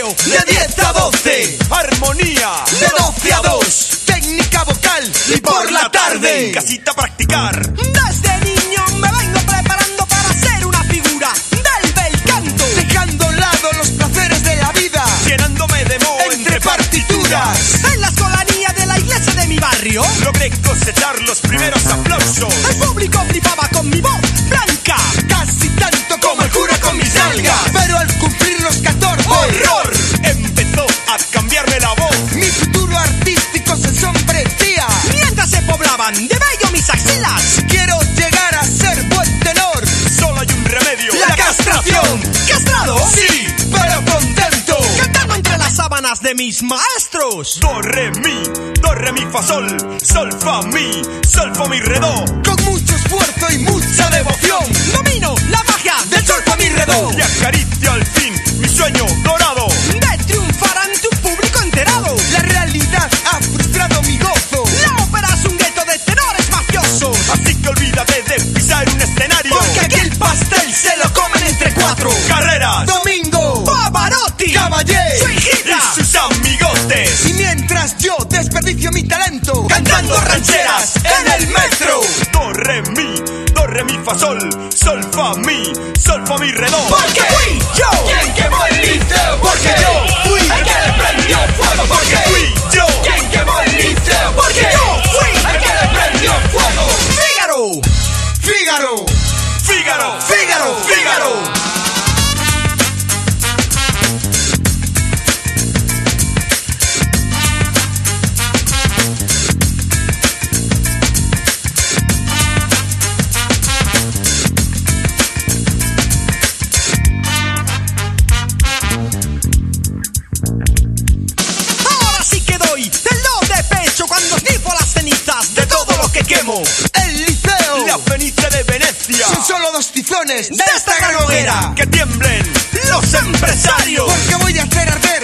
solfeo de 10 a 12. Armonía de 12 a 2. Técnica vocal y por la tarde en casita practicar. Desde niño me vengo preparando para ser una figura del bel canto, dejando a un lado los placeres de la vida, llenándome de moho entre partituras. En la escolanía de la iglesia de mi barrio logré cosechar los primeros aplausos. El público flipaba con mi voz blanca, casi tanto como el cura con mis nalgas. Pero al cumplir los 14, ¡horror! Empezó a cambiarme la voz. Mi futuro artístico se ensombrecía mientras se poblaban de vello mis axilas. Quiero llegar a ser buen tenor. Solo hay un remedio: la castración. ¿Castrado? Sí, pero contento, cantando entre las sábanas de mis maestros. Do, re, mi, fa, sol, fa, mi, re, do. Con mucho esfuerzo y mucha devoción domino la magia del sol, fa, mi, re, do. Y acaricio al fin mi sueño dorado de triunfar ante un público enterado. La realidad ha frustrado mi gozo. La ópera es un gueto de tenores mafiosos. Así que olvídate de pisar un escenario, porque aquí el pastel se lo comen entre 4. Carreras, Domingo, Pavarotti, Caballé su hijita y sus amigotes. Y mientras yo desperdicio mi talento cantando rancheras en el metro. Do, re, mi, fa, sol, fa, mi, re, do. Porque fui yo quien quemó el liceo. Porque yo fui el que le prendió fuego. Porque fui yo quien quemó el liceo. Porque yo fui el que le prendió fuego. Fígaro, Fígaro, Fígaro, Fígaro, Fígaro. Ahora sí que doy el do de pecho cuando snifo las cenizas de todo lo que quemo. El liceo, la Fenice de Venecia. son solo 2 tizones de esta gran hoguera. Que tiemblen los empresarios. Porque voy a hacer arder